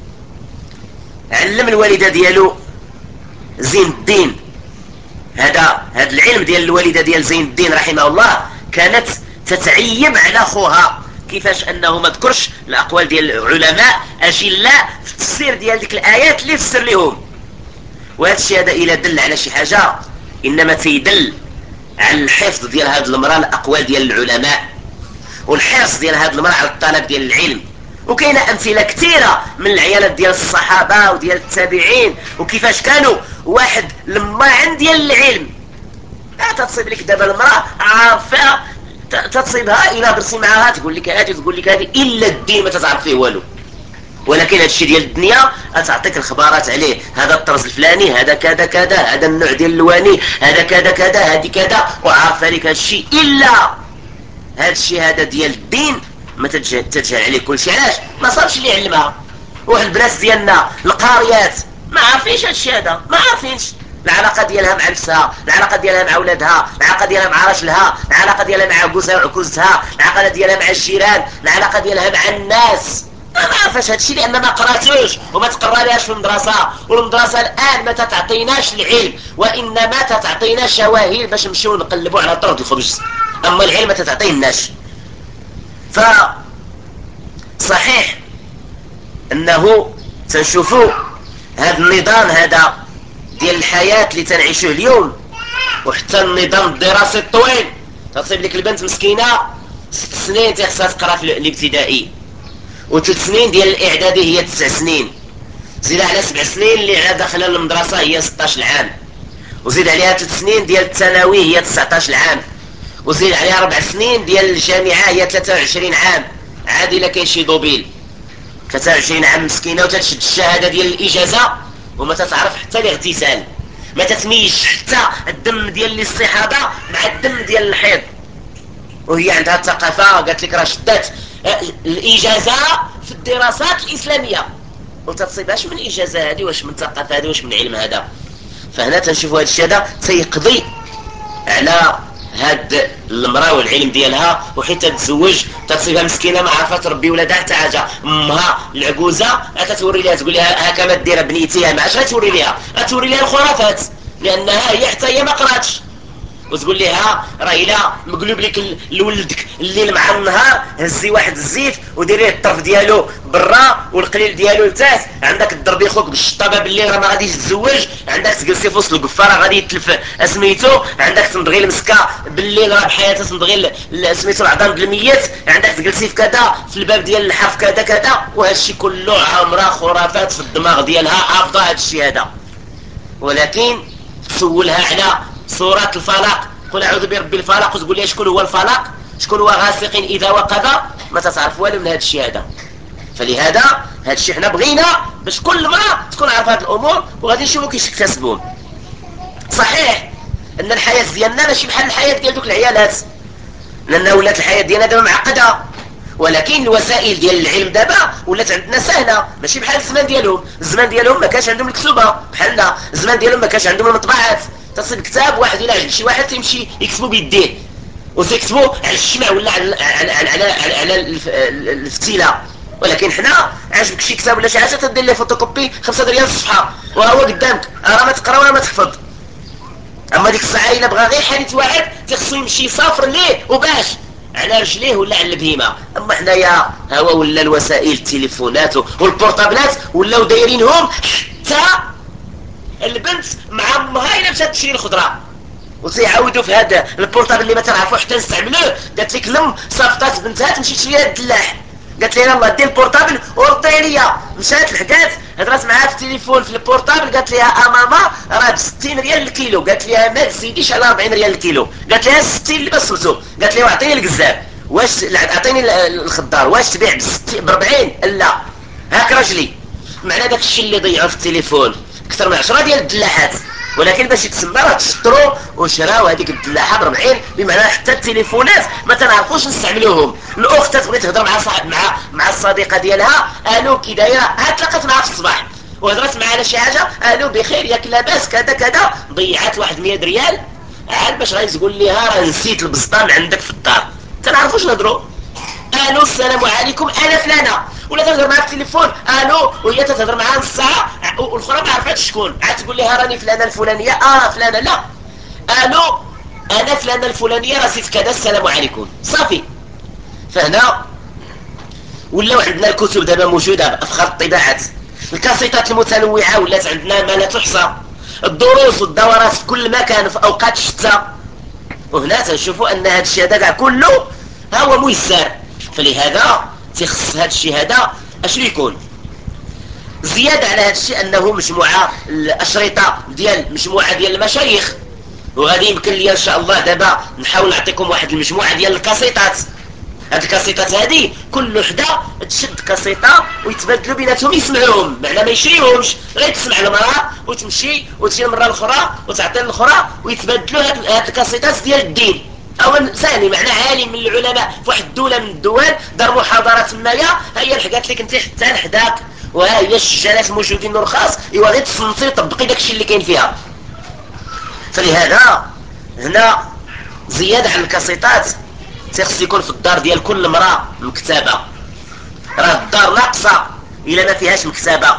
علم الوالده ديالو زين الدين. هذا هذا العلم ديال الوالده ديال زين الدين رحمه الله كانت تتعيب على خوها كيفاش انه ما ذكرش الاقوال ديال العلماء اجلاء في التفسير ديال ديك الايات اللي فسر لهم. وهذا الشيء هذا الى دل على شي حاجه انما تيدل على الحفظ ديال هذه المراه الاقوال ديال العلماء والحرص ديال هذه المراه على الطلب ديال العلم. وكاينه امثله كثيره من العيالات ديال الصحابه وديال التابعين وكيفاش كانوا واحد لما ديال العلم تتصيب لك دابا المراه عارفه تتصيبها الى درسي معها تقول لك هذه تقول لك هذه الا الدين ما تتعرف فيه والو. ولكن هذا الشيء ديال الدنيا تعطيك الخبرات عليه، هذا الطرز الفلاني، هذا كذا كذا، هذا النوع ديال اللواني، هذا كذا كذا، هذه كذا، وعارفه لك هذا الشيء. الا هذا الشيء هذا ديال الدين ما تتجهل عليه كل شيء. علاش؟ ما صابش اللي يعلمها. واحد البنات ديالنا القاريات ما عارفينش هذا الشيء هذا، ما عارفينش العلاقه ديالها مع نفسها، العلاقه ديالها مع ولادها، العلاقه ديالها مع راجلها، العلاقه ديالها مع عكوزتها، العلاقه ديالها مع الجيران، العلاقه ديالها مع الناس. ما عارفاش هادشي لان ما قراتوش وما تقرالهاش في المدرسه. والمدرسه الان ما تتعطيناش العلم وانما تتعطينا شواهد باش نمشيو نقلبوا على طرد الخبز، اما العلم ما تتعطيناش. فصحيح انه تنشوفوا هذا النظام هذا ديال الحياه اللي تنعيشوه اليوم وحتى النظام الدراسي الطويل. تصيب لك البنت مسكينه ست سنين تخصها تقرا في الابتدائي وثلاث سنين ديال الاعدادي هي تسع سنين، زيد على سبع سنين اللي عاد داخله المدرسه هي ستطاش عام، وزيد عليها ثلاث سنين ديال الثانوي هي تسعطاش عام، وزيد عليها اربع سنين ديال الجامعه هي ثلاثة وعشرين عام. عاد الا كاين شي دوبيل ثلاثة وعشرين عام مسكينه وتتشد الشهاده ديال الاجازه وما تتعرف حتى الاغتسال، ما تتميزش حتى الدم ديال الاستحاضه مع الدم ديال الحيض. وهي عندها الثقافه قالت لك راه شدات الاجازه في الدراسات الاسلاميه وتتصيبهاش من الاجازه هذه، واش من ثقافه هذه، واش من علم هذا. فهنا تنشوفوا هذا الشيء هذا تيقضي على هاد المراه والعلم ديالها، وحيت تتزوج تتصيبها مسكينه ما عرفت تربي ولادها حتى حاجه. امها العجوزه تتوري لها تقول لها هاكا ما دير بنيتي، ما اش غتوري لها؟ غتوري لها الخرافات لانها هي حتى هي ما قراتش. وتقول لها راه الا مقلوب لك لولدك الليل مع النهار هزي واحد الزيت وديريه الطرف ديالو برا والقليل ديالو لتحت، عندك تضربي خوك بالشطابه بالليل راه ما غاديش تتزوج، عندك تجلسي في وسط القفه راه غادي يتلف سميتو، عندك تنضغي المسكه بالليل راه بحياتها تنضغي سميتو العظام ديال الميت، عندك تجلسي في كذا في الباب ديال اللحاف كذا كذا. وهذا الشيء كله عامره خرافات في الدماغ ديالها حافظه هذا الشيء هذا. ولكن تسولها على سورة الفلق، قل اعوذ برب الفلق، وتقول لي شكون هو الفلق، شكون هو غاسق اذا وقب، ما تعرف والو من هذا الشيء هذا. فلهذا هذا الشيء حنا بغينا باش كل مرة تكون عارفه هذه الامور وغادي نشوفوا كيفاش يكتسبون. صحيح ان الحياه ديالنا ماشي بحال الحياه ديال دوك العيالات، لان ولات الحياه ديالنا دابا معقده، ولكن الوسائل ديال العلم دابا ولات عندنا سهله ماشي بحال الزمان ديالهم. الزمان ديالهم ما كانش عندهم الكتوبه بحالنا، الزمان ديالهم ما كانش عندهم المطبعات. تصيب كتاب واحد الى عجب شي واحد تيمشي يكتبوا بيديه وتيكتبوا على الشمع ولا على على على, على, على, على الفتيله. ولكن حنا عجبك شي كتاب ولا شي حاجه تدير ليه فوتوكوبي خمسة ريال الصفحه وهو قدامك، راه ما تقرا ولا ما تحفظ. اما ديك الساعه الا بغى غير حديث واحد تيخصو يمشي يسافر ليه وباش على رجليه ولا على البهيمه. اما حنايا هو ولا الوسائل التليفونات والبورطابلات ولاو دايرينهم حتى البنت مع امها الا مشات تشري الخضره وتيعاودوا في هذا البورطابل اللي ما تنعرفوا حتى نستعملوه. قالت لك لم صافطات بنتها تمشي تشري الدلاح، قالت لي يلاه دي البورطابل وردي ليا. مشات لحقات هضرات معاها في التليفون في البورطابل، قالت لها اماما راه ب ستين ريال الكيلو، قالت لها ما تزيديش على أربعين ريال الكيلو، قالت لها ستين اللي بس صرتو، قالت لها اعطيني الكزاب واش اعطيني الخضار واش تبيع ب أربعين؟ لا هاك رجلي. معنى داك الشيء اللي ضيعوه في التليفون اكثر من عشرة ديال الدلاحات، ولكن باش يتسمى راه تشطروا وشراو هذيك الدلاحه ب أربعين. بمعنى حتى التليفونات ما تنعرفوش نستعملوهم. الاخت تبغي تهضر مع صاحب مع مع الصديقه ديالها، الو كي دايره، عاد تلاقات معها في الصباح وهضرت معها على شي حاجه، الو بخير ياك لاباس كذا كذا، ضيعت واحد مية ريال عاد باش غادي تقول لها راه نسيت البسطام عندك في الدار. تنعرفوش نهضروا. الو السلام عليكم انا فلانه، ولا تهضر معها في التليفون الو وهي تتهضر معها نص ساعه والاخرى ما عرفتش شكون، عاد تقول لها راني فلانه الفلانيه، اه فلانه لا الو انا فلانه الفلانيه راسيت كذا السلام عليكم صافي. فهنا ولاو عندنا الكتب دابا موجوده بافخر الطباعات، الكاسيطات المتنوعه ولات عندنا ما لا تحصى، الدروس والدورات في كل مكان في اوقات الشتاء، وهنا تنشوفوا ان هذا الشيء هذا كاع كله ها هو ميسر. فلهذا تخص هذا الشيء هذا اشنو يكون زيادة على هذا الشيء، انه مجموعة الاشرطة ديال مجموعة ديال المشايخ. وغادي يمكن لي ان شاء الله دابا نحاول نعطيكم واحد المجموعة ديال الكاسيطات. هاد الكاسيطات هادي كل وحده تشد كاسيطه ويتبادلوا بيناتهم يسمعوهم، معنى ما يشريوهمش، غير تسمع المراه وتمشي وتجي المره الاخرى وتعطي الاخرى ويتبادلوا هاد, هاد الكاسيطات ديال الدين. او ثاني معنى عالم من العلماء في واحد الدوله من الدول دار محاضره تمايا، ها هي الحاجات لك انت حتى لحداك، وها هي الشجالات الموجودين الرخاص، ايوا غير تصنتي وطبقي داكشي اللي كاين فيها. فلهذا هنا زياده على الكاسيطات تيخص يكون في الدار ديال كل امراه مكتبه. راه الدار ناقصه الا ما فيهاش مكتبه،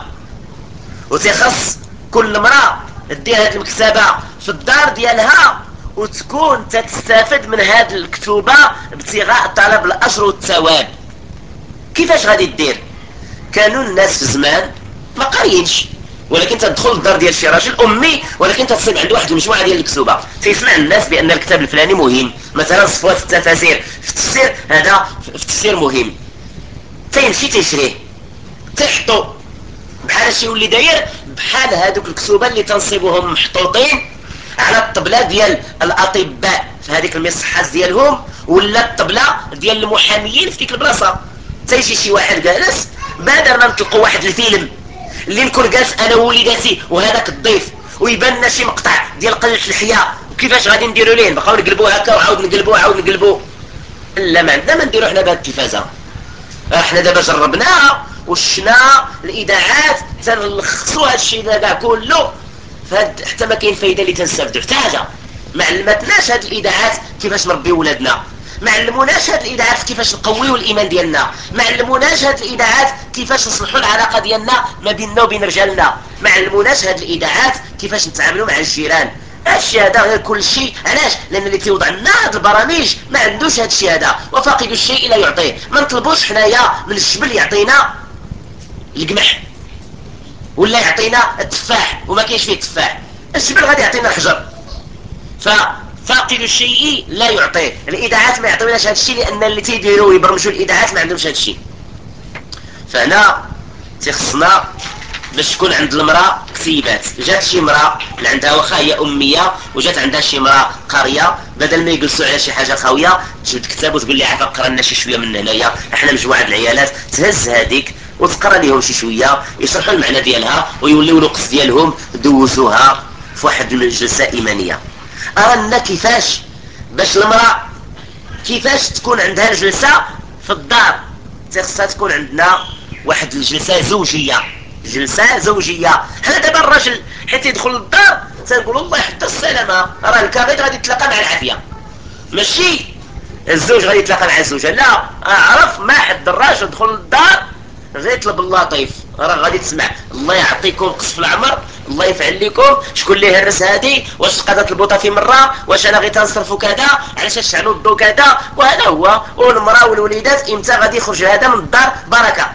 وتيخص كل امراه دير هذه المكتبه في الدار ديالها، وتكون تستفد من هذه الكتوبه ابتغاء طلب الاجر والثواب. كيفاش غادي دير؟ كانوا الناس في زمان ما قاريينش، ولكن تدخل الدار ديال شي راجل امي ولكن تصيب عنده واحد المجموعه ديال الكتوبه، تيسمع الناس بان الكتاب الفلاني مهم، مثلا صفوات التفاسير في التفسير هذا في التفسير مهم، تيمشي تيشريه تيحطو بحال شي يولي داير بحال هذوك الكتوبه اللي تنصيبوهم محطوطين على الطبله ديال الاطباء في هذيك المصحات ديالهم، ولا الطبله ديال المحاميين في ديك البلاصه. تيجي شي واحد جالس بدل ما نطلقوا واحد الفيلم اللي نكون جالس انا ووليداتي وهذاك الضيف ويبان لنا شي مقطع ديال قلة الحياة وكيفاش غادي نديروا ليه، نبقاو نقلبوا هكا وعاود نقلبوا وعاود نقلبوا. لا، ما عندنا ما نديروا حنا بهذه التلفازه. احنا دابا جربناها وشنا الاذاعات تنلخصوا هذا الشيء كاع كله، فهاد حتى ما كاين فايده اللي تنستافدوا حتى حاجه. ما علمتناش هاد الاذاعات كيفاش نربيو ولادنا، ما علموناش هاد الاذاعات كيفاش نقويو الايمان ديالنا، ما علموناش هاد الاذاعات كيفاش نصلحوا العلاقه ديالنا ما بيننا وبين رجالنا، ما علموناش هاد الاذاعات كيفاش نتعاملوا مع الجيران. هادشي هذا غير كل شيء علاش؟ لان اللي تيوضع لنا هاد البرامج ما عندوش هادشي هذا، وفاقد الشيء لا يعطيه. ما نطلبوش حنايا من الجبل يعطينا القمح ولا يعطينا التفاح وما كاينش فيه التفاح، الجبل غادي يعطينا الحجر. ففاقد الشيء لا يعطيه. الاذاعات ما يعطيوناش هذا الشيء لان اللي تيديروا ويبرمجوا الاذاعات ما عندهمش هذا الشيء. فهنا تيخصنا باش تكون عند المراه كتيبات. جات شي مراه اللي عندها واخا هي اميه وجات عندها شي مراه قاريه، بدل ما يجلسوا على شي حاجه خاويه تجبد كتاب وتقول لي عافاك قرا لنا شي شويه من هنايا، احنا مجموعه العيالات، تهز هذيك وتقرا لهم شي شويه يشرحوا المعنى ديالها ويوليو الوقت ديالهم دوزوها في واحد الجلسه ايمانيه. ارانا كيفاش باش المراه كيفاش تكون عندها الجلسه في الدار، خصها تكون عندنا واحد الجلسه زوجيه. جلسه زوجيه. حنا دابا الراجل حيت يدخل للدار تنقول الله يحفظ السلامه، راه الكبير غادي يتلاقى مع العافيه، ماشي الزوج غادي يتلاقى مع الزوجه. لا، اعرف ما حد الراجل دخل للدار غير يطلب اللطيف، راه غادي تسمع الله يعطيكم قصف العمر، الله يفعل لكم، شكون اللي هرس هادي، واش قادت البوطه في مره، واش انا غير تنصرفوا كذا، علاش تشعلوا الضو كذا، وهذا هو. والمراه والوليدات امتى غادي يخرج هذا من الدار بركه.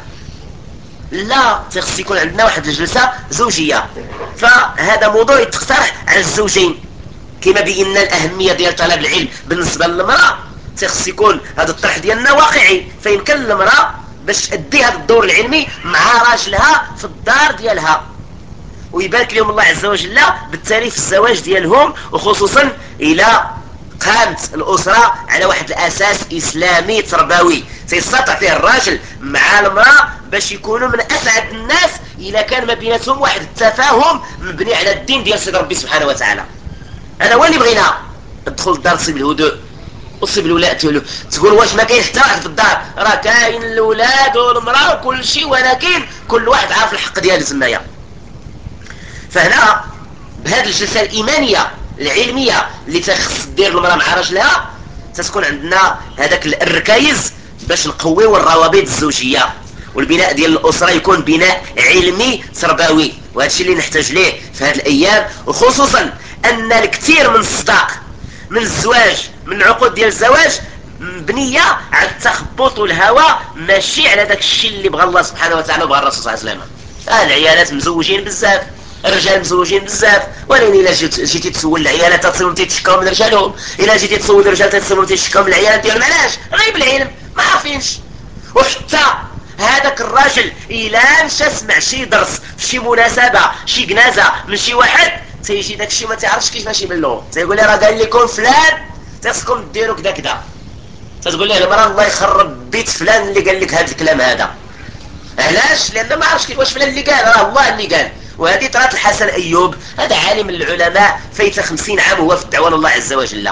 لا، تخص يكون عندنا واحد الجلسه زوجيه. فهذا موضوع يتقترح على الزوجين كما بينا الاهميه ديال طلب العلم بالنسبه للمراه. تخص يكون هذا الطرح ديالنا واقعي، فيمكن للمراه باش تأدي هذا الدور العلمي مع راجلها في الدار ديالها، ويبارك لهم الله عز وجل بالتالي في الزواج ديالهم، وخصوصا الى قامت الاسره على واحد الاساس اسلامي تربوي تيستطيع فيه الراجل مع المراه باش يكونوا من اسعد الناس اذا كان ما بيناتهم واحد التفاهم مبني على الدين ديال سيد ربي سبحانه وتعالى. انا هو اللي بغينا تدخل الدار تصيب الهدوء وتصيب الولاد، تقول واش ما كاين حتى واحد في الدار، راه كاين الاولاد والمراه وكل شيء، ولكن كل واحد عارف الحق ديالو تمايا. فهنا بهذه الجلسه الايمانيه العلميه اللي تخص دير المراه مع راجلها تتكون عندنا هذاك الركايز باش نقويو الروابط الزوجيه، والبناء ديال الاسره يكون بناء علمي تربوي. وهذا الشيء اللي نحتاج ليه في هذه الايام، وخصوصا ان الكثير من الصداق من الزواج من العقود ديال الزواج مبنيه على التخبط والهوى، ماشي على داك الشيء اللي بغى الله سبحانه وتعالى وبغى الرسول صلى الله عليه وسلم. آه العيالات مزوجين بزاف الرجال مزوجين بزاف، ولكن الا جيتي تسول العيالات تصيبهم تيتشكاو من رجالهم، الا جيتي تسول الرجال تصيبهم تيتشكاو من العيالات ديالهم. علاش؟ غيب العلم، ما عارفينش. وحتى هذاك الراجل الا مشى سمع شي درس في شي مناسبه شي جنازه من شي واحد، تيجي داك الشيء ما تعرفش كيفاش يبلغو، تيقول لي راه قال لكم فلان تخصكم ديروا كذا كذا. تتقول ليه المراه الله يخرب بيت فلان اللي قال لك هذا الكلام هذا. علاش؟ لان ما عرفش واش فلان اللي قال، راه الله اللي قال. وهذه طرات الحسن ايوب، هذا عالم من العلماء فايت خمسين عام وهو في الدعوه لله عز وجل.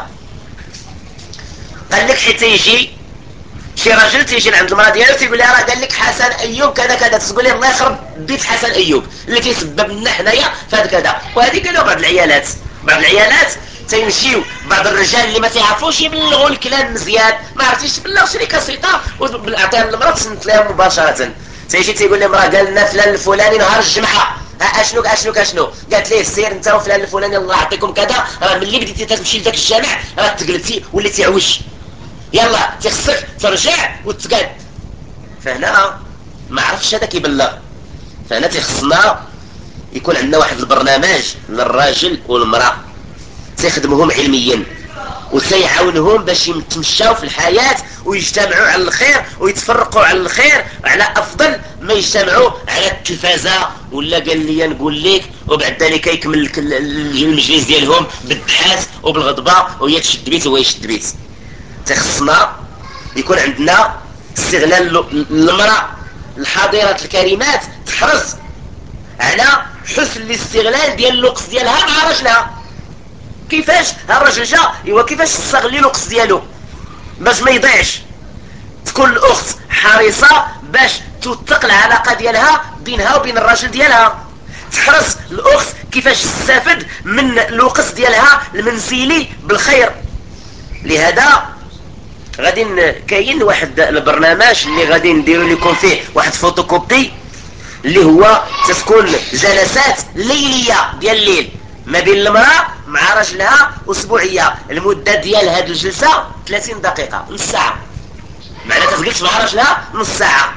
قال لك حتى يجي شي راجل تيجي عند المراه ديالو تيقول لها راه قال لك حسن ايوب كذا كذا، تقول لي الله يخرب بيت حسن ايوب اللي تيسبب لنا حنايا فهاد كذا. وهذه قالوا بعض العيالات، بعض العيالات تيمشيو بعض الرجال اللي ما تيعرفوش يبلغوا الكلام مزيان، ما عرفتيش تبلغ شي كاسيطه وعطيها للمراه تصنت لها مباشره. تيجي تيقول لي المراه قال لنا فلان الفلاني نهار الجمعه ها اشنو اشنو اشنو، قالت ليه سير انت وفلان الفلاني الله يعطيكم كذا، راه ملي بديتي تمشي لذاك الجامع راه تقلبتي وليتي عوج، يلا تخصك ترجع وتقاد. فهنا ما عرفش هذا كيبلغ. فهنا تخصنا يكون عندنا واحد البرنامج للراجل والمراه تخدمهم علميا وسيعاونهم باش يتمشاو في الحياة ويجتمعوا على الخير ويتفرقوا على الخير، على افضل ما يجتمعوا على التلفازة ولا قال لي نقول لك وبعد ذلك يكمل المجلس ديالهم بالضحات وبالغضبة وهي تشد بيت وهو يشد بيت. تخصنا يكون عندنا استغلال المرأة الحاضرات الكريمات، تحرص على حسن الاستغلال ديال الوقت ديالها مع رجلها. كيفاش الرجل جا ايوا كيفاش تستغلي الوقت ديالو باش ما يضيعش. تكون الاخت حريصه باش توثق العلاقه ديالها بينها وبين الراجل ديالها. تحرص الاخت كيفاش تستافد من الوقت ديالها المنزلي بالخير. لهذا غادي كاين واحد البرنامج اللي غادي نديرو لكم فيه واحد فوتوكوبي اللي هو تتكون جلسات ليليه ديال الليل ما بين المراه مع رجلها اسبوعيه. المده ديال هذه الجلسه ثلاثين دقيقه، نص ساعه، معناتها تجلس مع رجلها نص ساعه.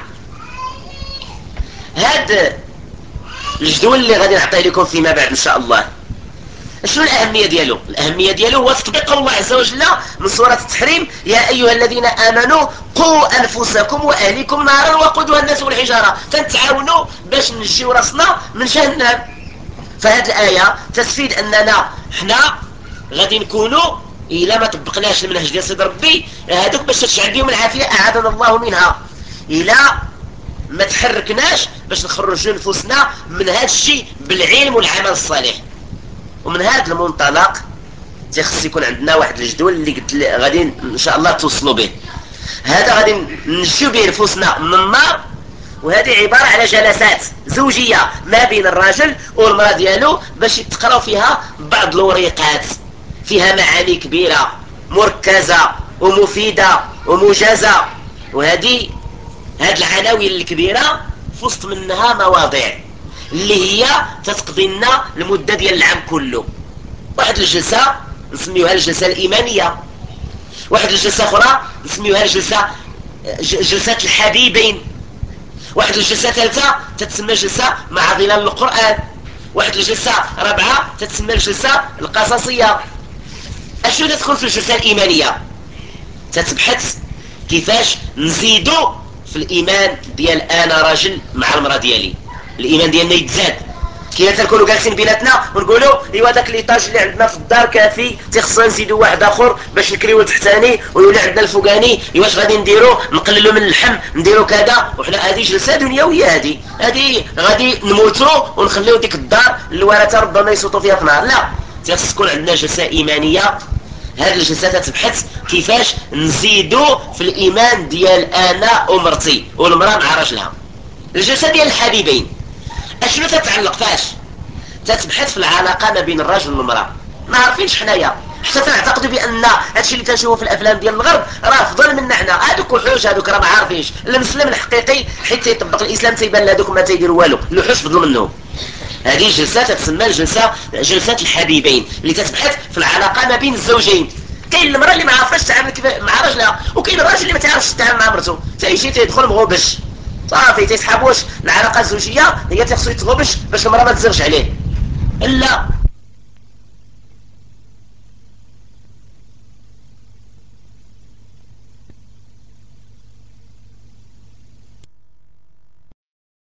هاد الجدول اللي غادي نعطيه لكم فيما بعد ان شاء الله، شنو الأهمية ديالو؟ الأهمية ديالو هو تطبيق الله عز وجل من سورة التحريم: يا أيها الذين آمنوا قوا أنفسكم وأهليكم نارا وقودها الناس والحجارة. تنتعاونوا باش نجيو راسنا من جهنم. فهاد الآية تستفيد أننا حنا غادي نكونوا إلا ما طبقناش المنهج ديال سيد ربي هادوك باش تشعل بهم العافية أعاذنا الله منها. إلا ما تحركناش باش نخرجوا نفوسنا من هاد الشيء بالعلم والعمل الصالح. ومن هذا المنطلق تيخص يكون عندنا واحد الجدول اللي قلت لي غادي ان شاء الله توصلوا به. هذا غادي ننجو به نفوسنا من النار. وهذه عباره على جلسات زوجيه ما بين الراجل والمراه ديالو باش يتقراو فيها بعض الوريقات فيها معاني كبيره مركزه ومفيده وموجزه. وهذه هذه العناوين الكبيره في وسط منها مواضيع اللي هي تتقضي لنا المده ديال العام كله. واحد الجلسه نسميوها الجلسه الايمانيه، واحد الجلسه اخرى نسميوها الجلسه جلسات الحبيبين، واحد الجلسه ثالثه تتسمى جلسه مع ظلال القران، واحد الجلسه رابعه تتسمى الجلسه القصصيه. اشنو تدخل في الجلسه الايمانيه؟ تتبحث كيفاش نزيدوا في الايمان ديال انا راجل مع المراه ديالي، الايمان ديالنا يتزاد. كي تنكونوا جالسين بيناتنا ونقولوا ايوا داك ليطاج اللي عندنا في الدار كافي، تيخصنا نزيدوا واحد اخر باش نكريو التحتاني ويولي عندنا الفوقاني، واش غادي نديروا؟ نقللوا من اللحم، نديروا كذا. وحنا هذه جلسه دنيويه، هذه هذه غادي نموتوا ونخليو ديك الدار الورثه ربما يصوتوا فيها في نهار. لا، تيخص تكون عندنا جلسه ايمانيه. هذه الجلسات تبحث كيفاش نزيدوا في الايمان ديال انا ومرتي والمراه مع راجلها. الجلسه ديال الحبيبين اشنو تتعلق فاش؟ تتبحث في العلاقه ما بين الرجل والمراه. ما عارفينش حنايا، حتى تنعتقدوا بان هادشي اللي تنشوفوا في الافلام ديال الغرب راه افضل منا حنا. هادوك وحوش، هادوك راه ما عارفينش. المسلم الحقيقي حيت تيطبق الاسلام تيبان لهادوك ما تيديروا والو، الوحوش فضلوا منهم. هذه الجلسه تتسمى الجلسه جلسه الحبيبين اللي تتبحث في العلاقه ما بين الزوجين. كاين المراه اللي ما عارفاش تتعامل مع راجلها، وكاين الراجل اللي ما تعرفش تتعامل مع مرته، تيجي تيدخل مغوبش صافي تيسحبوش. العلاقه الزوجيه هي تخصو يتغبش باش المراه ما تزرش عليه. لا